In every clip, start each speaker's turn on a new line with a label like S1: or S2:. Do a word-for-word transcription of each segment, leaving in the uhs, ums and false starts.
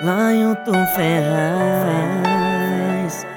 S1: Lailton Ferraz.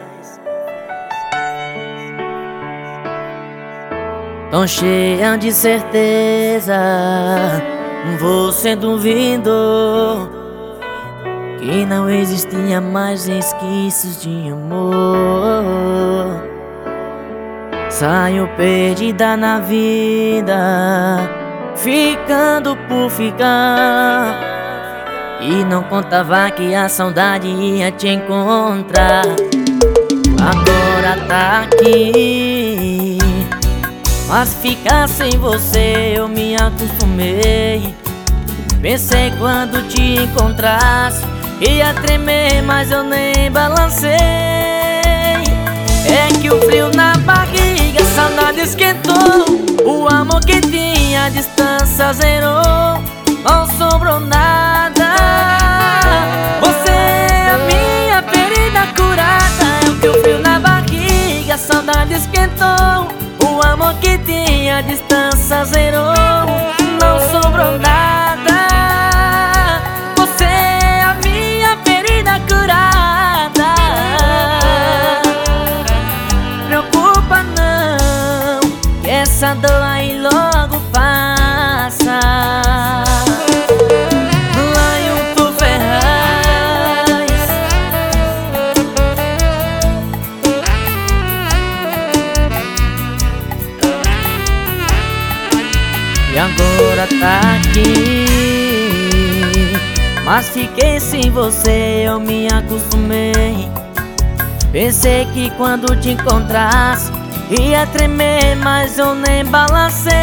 S1: Tão cheia de certeza, você duvidou que não existia mais resquícios de amor. Saiu perdida na vida, ficando por ficar, e não contava que a saudade ia te encontrar. Agora tá aqui, mas ficar sem você eu me acostumei. Pensei quando te encontrasse ia tremer, mas eu nem balancei. É que o frio na barriga, a saudade esquentou, o amor que tinha a distância zerou, não sobrou nada. Você é a minha ferida curada. É o que o frio na barriga, a saudade esquentou, o amor que tinha a distância zerou, não sobrou nada. Você é a minha ferida curada. Preocupa não, que essa dor aí logo passa. Lailton Ferraz. E agora tá aqui, mas fiquei sem você, eu me acostumei. Pensei que quando te encontrasse ia tremer, mas eu nem balancei.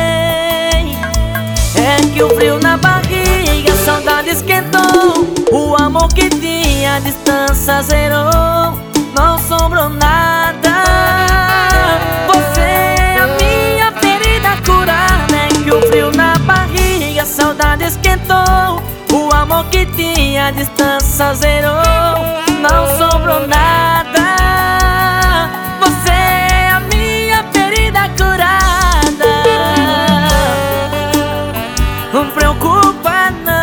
S1: É que o frio na barriga, a saudade esquentou, o amor que tinha a distância zerou, não sobrou nada. Você é a minha ferida curada. É que o frio na barriga, a saudade esquentou, o amor que tinha a distância zerou, não sobrou nada. Você é a minha ferida curada. Não preocupa não,